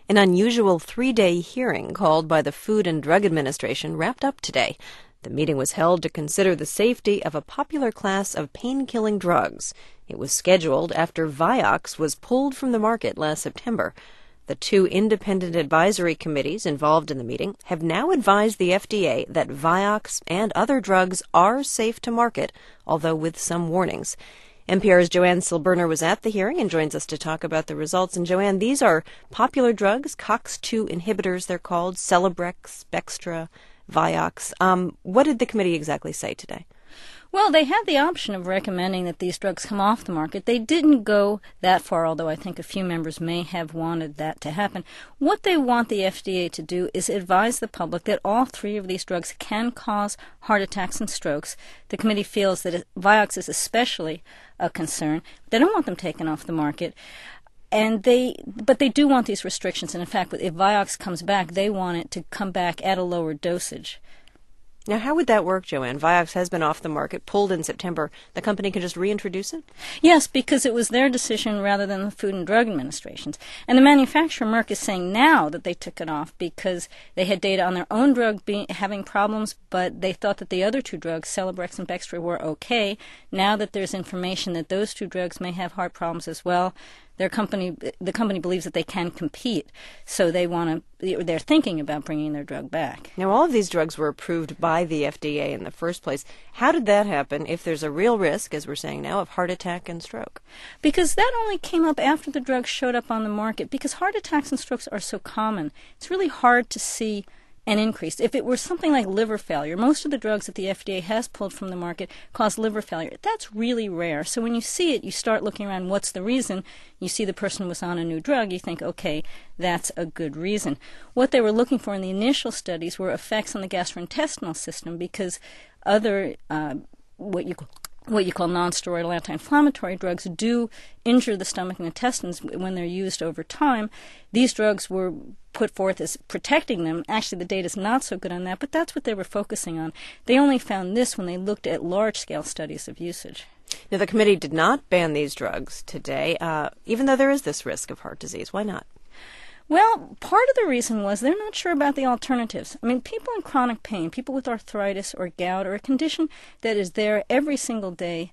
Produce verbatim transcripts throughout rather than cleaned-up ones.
An unusual three-day hearing called by the Food and Drug Administration wrapped up today. The meeting was held to consider the safety of a popular class of pain-killing drugs. It was scheduled after Vioxx was pulled from the market last September. The two independent advisory committees involved in the meeting have now advised the F D A that Vioxx and other drugs are safe to market, although with some warnings. N P R's Joanne Silberner was at the hearing and joins us to talk about the results. And Joanne, these are popular drugs, COX two inhibitors they're called, Celebrex, Bextra, Vioxx. Um, what did the committee exactly say today? Well, they had the option of recommending that these drugs come off the market. They didn't go that far, although I think a few members may have wanted that to happen. What they want the F D A to do is advise the public that all three of these drugs can cause heart attacks and strokes. The committee feels that Vioxx is especially a concern. They don't want them taken off the market. And they, but they do want these restrictions. And in fact, if Vioxx comes back, they want it to come back at a lower dosage. Now, how would that work, Joanne? Vioxx has been off the market, pulled in September. The company can just reintroduce it? Yes, because it was their decision rather than the Food and Drug Administration's. And the manufacturer, Merck, is saying now that they took it off because they had data on their own drug being, having problems, but they thought that the other two drugs, Celebrex and Bextra, were okay. Now that there's information that those two drugs may have heart problems as well, their company, the company believes that they can compete, so they want to. They're thinking about bringing their drug back. Now, all of these drugs were approved by the F D A in the first place. How did that happen? If there's a real risk, as we're saying now, of heart attack and stroke, because that only came up after the drugs showed up on the market. Because heart attacks and strokes are so common, it's really hard to see an increase. If it were something like liver failure, most of the drugs that the F D A has pulled from the market cause liver failure. That's really rare. So when you see it, you start looking around, what's the reason? You see the person was on a new drug, you think, okay, that's a good reason. What they were looking for in the initial studies were effects on the gastrointestinal system, because other, uh, what you call what you call nonsteroidal anti-inflammatory drugs do injure the stomach and intestines when they're used over time. These drugs were put forth as protecting them. Actually, the data is not so good on that, but that's what they were focusing on. They only found this when they looked at large-scale studies of usage. Now, the committee did not ban these drugs today, uh, even though there is this risk of heart disease. Why not? Well, part of the reason was they're not sure about the alternatives. I mean, people in chronic pain, people with arthritis or gout or a condition that is there every single day,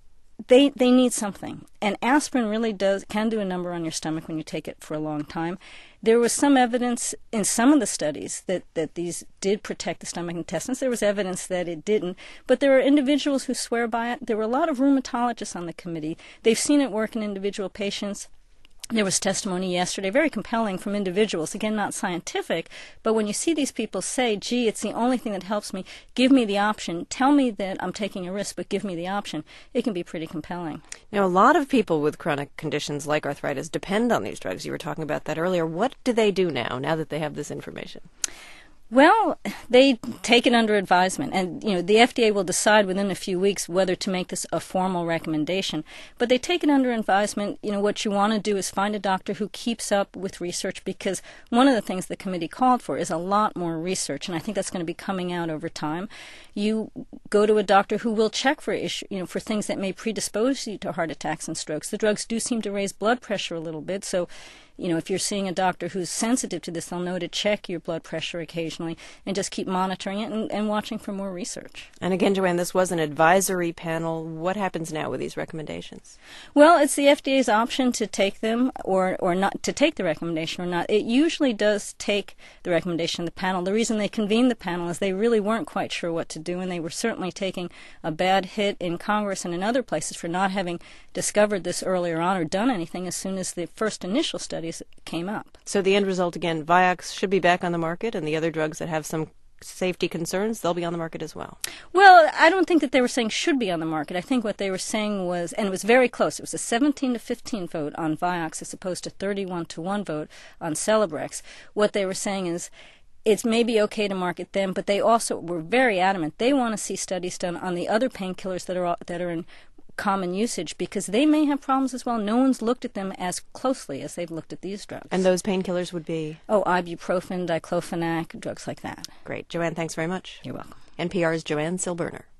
they they need something. And aspirin really does can do a number on your stomach when you take it for a long time. There was some evidence in some of the studies that, that these did protect the stomach and intestines. There was evidence that it didn't. But there are individuals who swear by it. There were a lot of rheumatologists on the committee. They've seen it work in individual patients. There was testimony yesterday, very compelling, from individuals, again, not scientific, but when you see these people say, gee, it's the only thing that helps me, give me the option, tell me that I'm taking a risk, but give me the option, it can be pretty compelling. Now, a lot of people with chronic conditions like arthritis depend on these drugs. You were talking about that earlier. What do they do now, now that they have this information? Well, they take it under advisement, and you know the F D A will decide within a few weeks whether to make this a formal recommendation. But they take it under advisement. You know, what you want to do is find a doctor who keeps up with research, because one of the things the committee called for is a lot more research, and I think that's going to be coming out over time. You go to a doctor who will check for issue, you know, for things that may predispose you to heart attacks and strokes. The drugs do seem to raise blood pressure a little bit, so you know, if you're seeing a doctor who's sensitive to this, they'll know to check your blood pressure occasionally and just keep monitoring it and, and watching for more research. And again, Joanne, this was an advisory panel. What happens now with these recommendations? Well, it's the F D A's option to take them or, or not to take the recommendation or not. It usually does take the recommendation of the panel. The reason they convened the panel is they really weren't quite sure what to do, and they were certainly taking a bad hit in Congress and in other places for not having discovered this earlier on or done anything as soon as the first initial studies came up. So the end result, again, Vioxx should be back on the market, and the other drugs that have some safety concerns, they'll be on the market as well. Well, I don't think that they were saying should be on the market. I think what they were saying was, and it was very close, it was a seventeen to fifteen vote on Vioxx as opposed to thirty-one to one vote on Celebrex. What they were saying is it's maybe okay to market them, but they also were very adamant. They want to see studies done on the other painkillers that are that are in common usage, because they may have problems as well. No one's looked at them as closely as they've looked at these drugs. And those painkillers would be? Oh, ibuprofen, diclofenac, drugs like that. Great. Joanne, thanks very much. You're welcome. N P R's Joanne Silberner.